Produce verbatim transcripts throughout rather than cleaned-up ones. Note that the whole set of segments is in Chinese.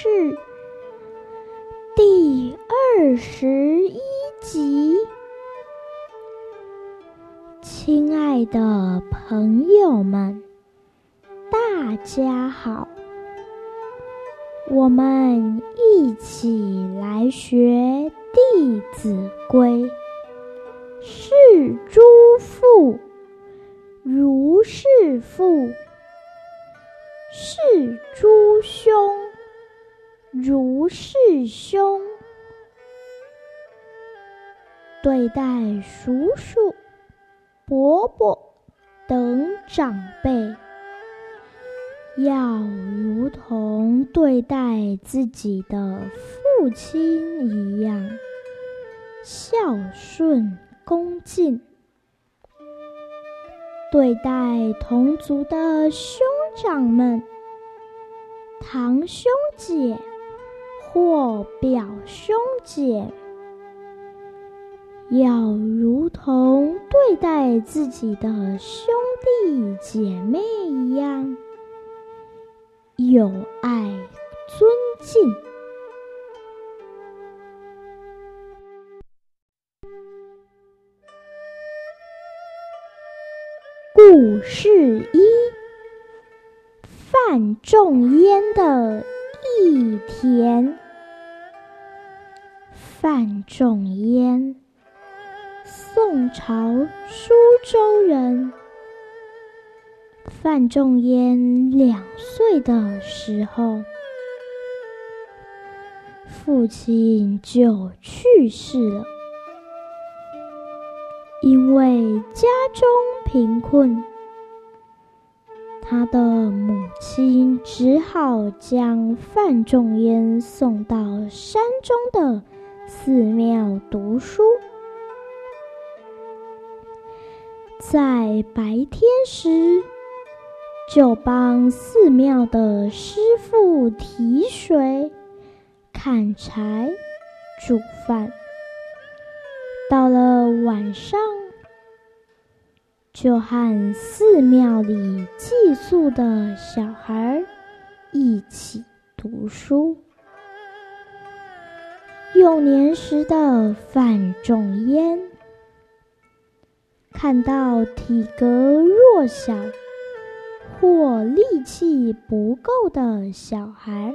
事》第二十一集。亲爱的朋友们，大家好，我们一起来学《弟子规》。是诸父，如是父；是诸兄，如是兄。对待叔叔、伯伯等长辈，要如同对待自己的父亲一样，孝顺恭敬。对待同族的兄长们、堂兄姐或表兄姐，要如同对待自己的兄弟姐妹一样，有爱尊敬。故事一：范仲淹的义田。范仲淹，宋朝苏州人。范仲淹两岁的时候，父亲就去世了。因为家中贫困，他的母亲只好将范仲淹送到山中的寺庙读书。在白天时，就帮寺庙的师傅提水、砍柴、煮饭。到了晚上，就和寺庙里寄宿的小孩一起读书。幼年时的范仲淹，看到体格弱小或力气不够的小孩，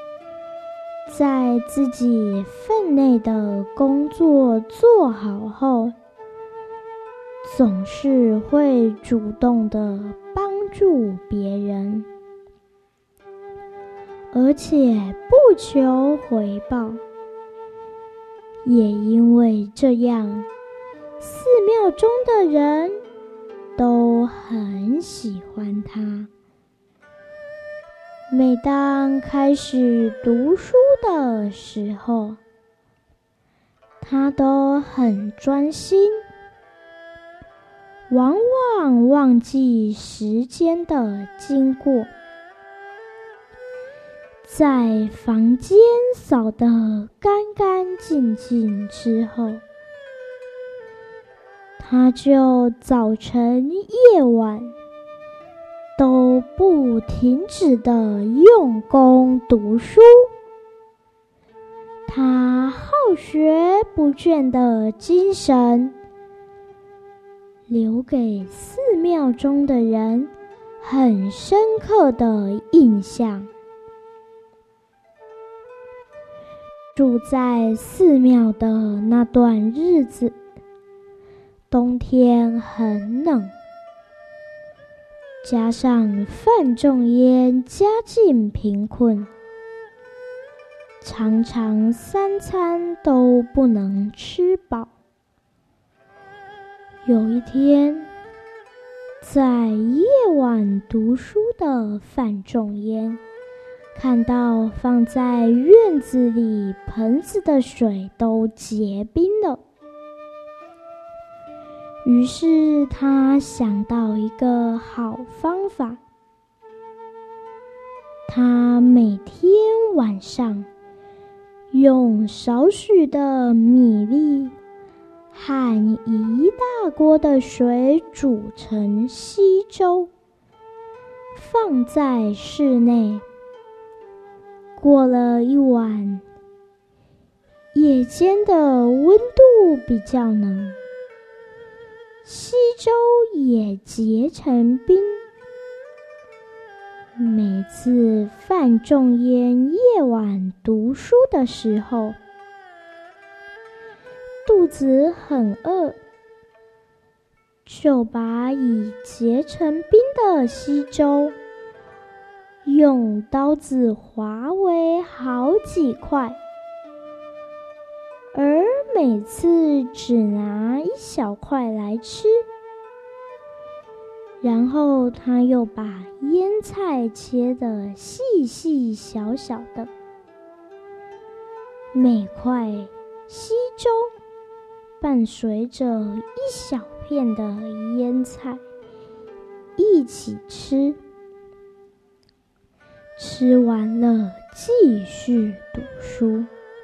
在自己分内的工作做好后，总是会主动地帮助别人，而且不求回报。也因为这样，寺庙中的人都很喜欢他。每当开始读书的时候，他都很专心，往往忘记时间的经过。在房间扫得干干净净之后，他就早晨夜晚都不停止地用功读书。他好学不倦的精神，留给寺庙中的人很深刻的印象。住在寺庙的那段日子，冬天很冷，加上范仲淹家境贫困，常常三餐都不能吃饱。有一天，在夜晚读书的范仲淹看到放在院子里盆子的水都结冰了，于是他想到一个好方法。他每天晚上用少许的米粒和一大锅的水煮成稀粥，放在室内。 过了一晚，夜间的温度比较冷，溪州也结成冰。每次范仲淹夜晚读书的时候，肚子很饿，就把已结成冰的溪州用刀子划为好几块，而每次只拿一小块来吃。然后他又把腌菜切得细细小小的，每块溪州伴随着一小片的腌菜一起吃，吃完了继续读书。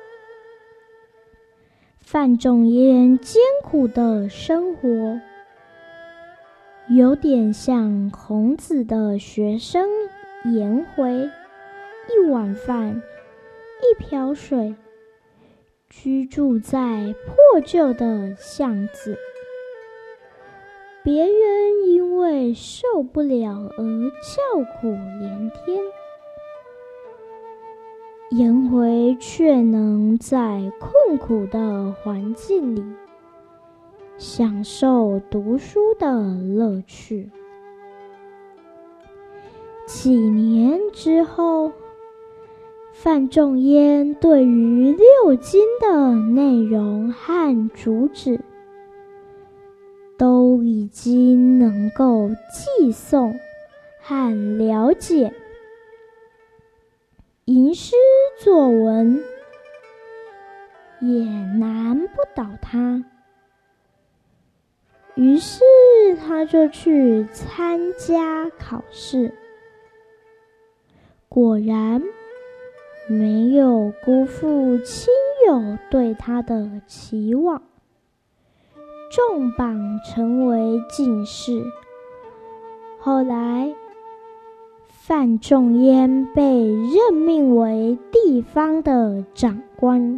范仲淹艰苦的生活有点像孔子的学生颜回，一碗饭，一瓢水，居住在破旧的巷子。别人因为受不了而叫苦连天，颜回却能在困苦的环境里享受读书的乐趣。几年之后，范仲淹对于六经的内容和主旨都已经能够记诵和了解，吟诗作文也难不倒他。于是他就去参加考试，果然没有辜负亲友对他的期望，中榜成为进士。后来范仲淹被任命为地方的长官，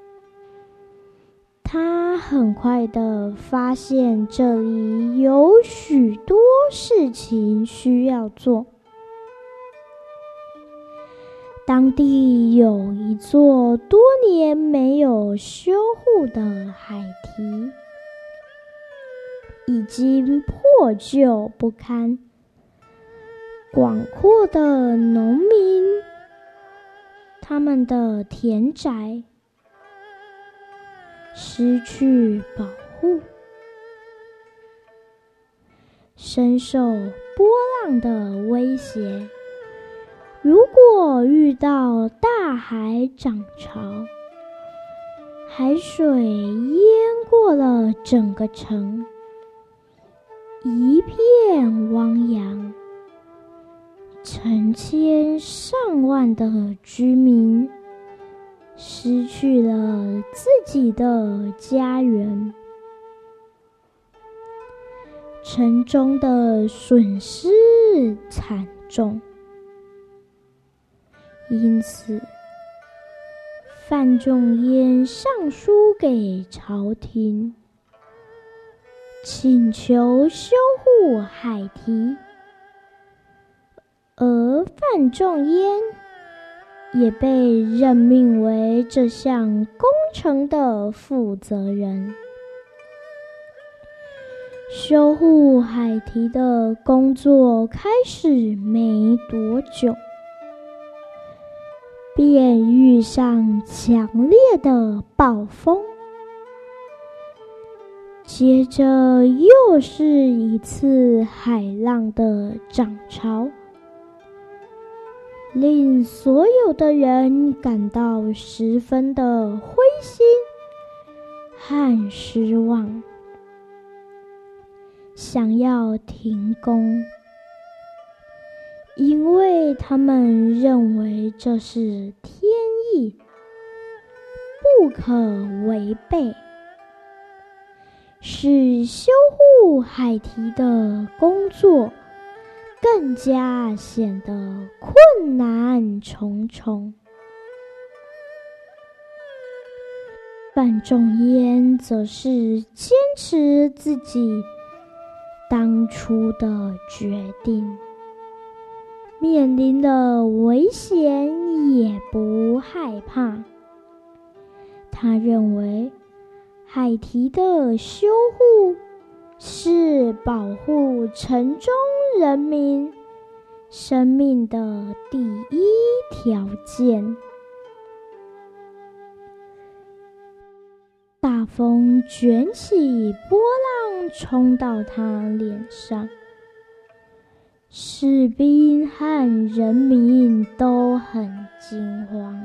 他很快地发现这里有许多事情需要做。当地有一座多年没有修护的海堤，已经破旧不堪。广阔的农民，他们的田宅失去保护，深受波浪的威胁。如果遇到大海涨潮，海水淹过了整个城，一片汪洋，成千上万的居民失去了自己的家园，城中的损失惨重。因此范仲淹上书给朝廷，请求修护海堤，而范仲淹也被任命为这项工程的负责人。修护海堤的工作开始没多久，便遇上强烈的暴风，接着又是一次海浪的涨潮，令所有的人感到十分的灰心和失望，想要停工，因为他们认为这是天意，不可违背，使修护海堤的工作更加显得困难重重。 范仲淹则是坚持自己当初的决定，面临的危险也不害怕。他认为海堤的修护是保护城中人民生命的第一条件。大风卷起波浪，冲到他脸上，士兵和人民都很惊慌，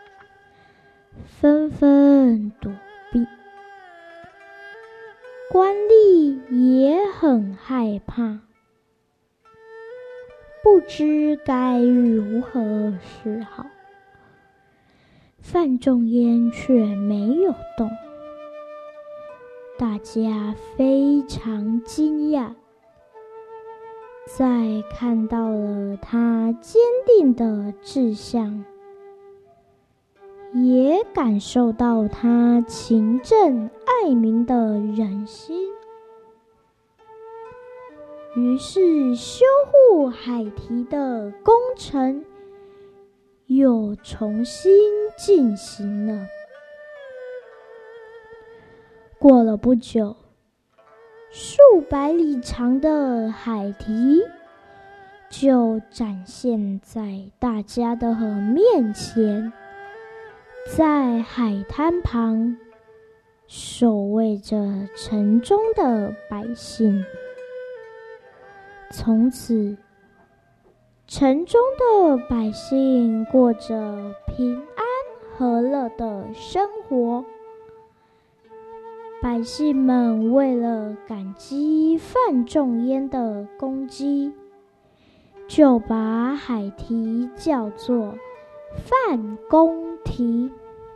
纷纷躲避。官吏也很害怕，不知该如何是好。范仲淹却没有动，大家非常惊讶，在看到了他坚定的志向，也感受到他勤政爱民的人心，于是修护海堤的工程又重新进行了。过了不久，数百里长的海堤就展现在大家的面前。在海滩旁守卫着城中的百姓。从此，城中的百姓过着平安和乐的生活。百姓们为了感激范仲淹的功绩，就把海堤叫做范公堤。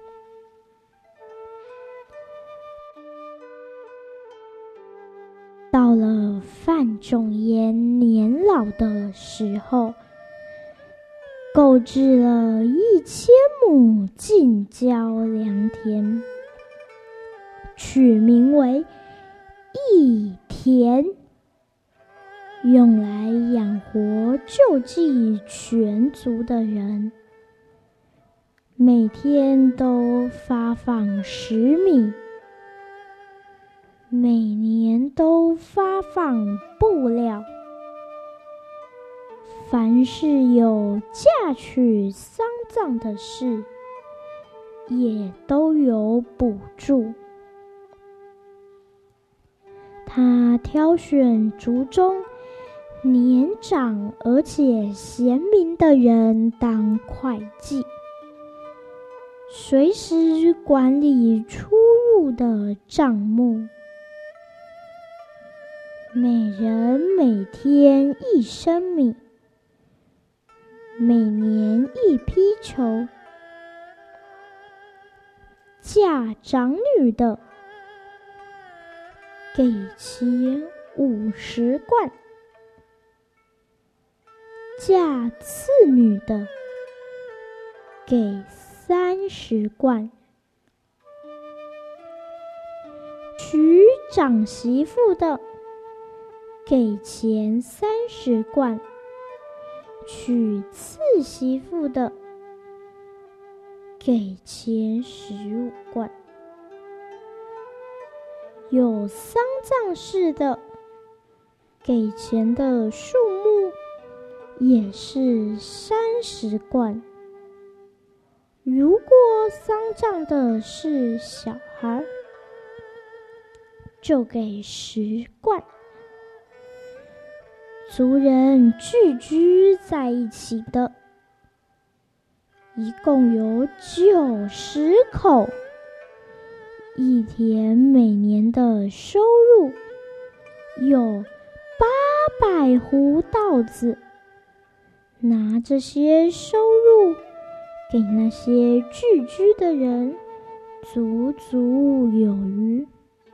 到了范仲淹年老的时候，购置了一千亩近郊良田，取名为义田，用来养活救济全族的人，每天都发放食米，每年都发放布料，凡是有嫁娶丧葬的事，也都有补助。他挑选族中年长而且贤明的人当会计，随时管理出入的账目。每人每天一升米，每年一批球。嫁长女的，给钱五十贯；嫁次女的，给三十贯；娶长媳妇的，给钱三十贯；娶次媳妇的，给钱十五贯；有丧葬事的，给钱的数目也是三十贯。如果丧葬的是小孩，就给十贯。族人聚居在一起的，一共有九十口。义田每年的收入有八百斛稻子，拿这些收入给那些聚居的人，足足有余，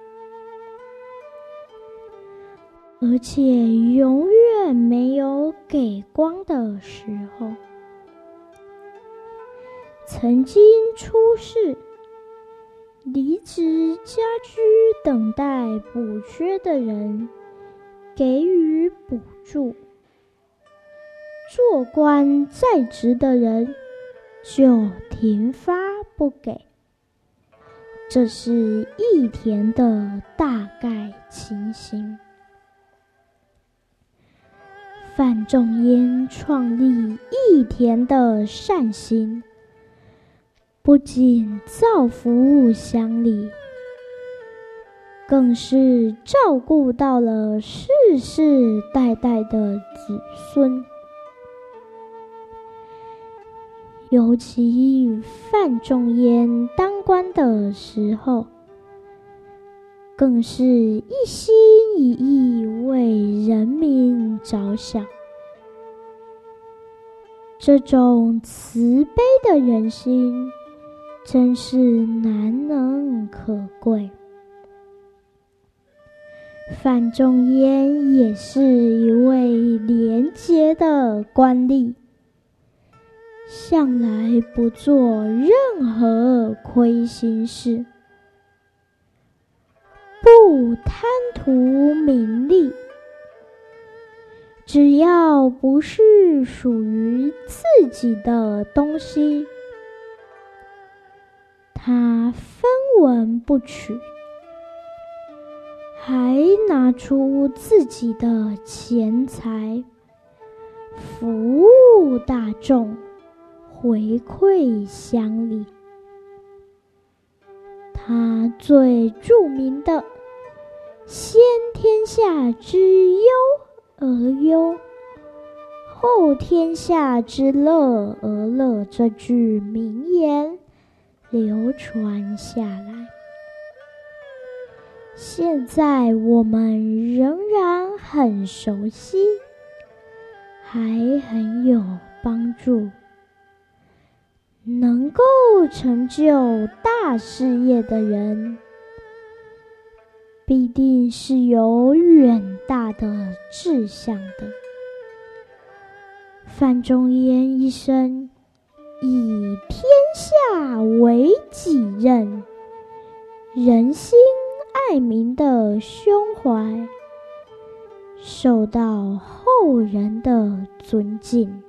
而且永远没有给光的时候。曾经出事， 离职家居等待补缺的人给予补助，做官在职的人就停发不给。这是义田的大概情形。范仲淹创立义田的善行，不仅造福乡里，更是照顾到了世世代代的子孙。尤其范仲淹当官的时候，更是一心一意为人民着想。这种慈悲的人心真是难能可贵。范仲淹也是一位廉洁的官吏，向来不做任何亏心事，不贪图名利，只要不是属于自己的东西，他分文不取，还拿出自己的钱财服务大众，回馈乡里。他最著名的先天下之忧而忧，后天下之乐而乐这句名言流传下来，现在我们仍然很熟悉，还很有帮助。能够成就大事业的人，必定是有远大的志向的。范仲淹一生以天下为己任，仁心爱民的胸怀，受到后人的尊敬。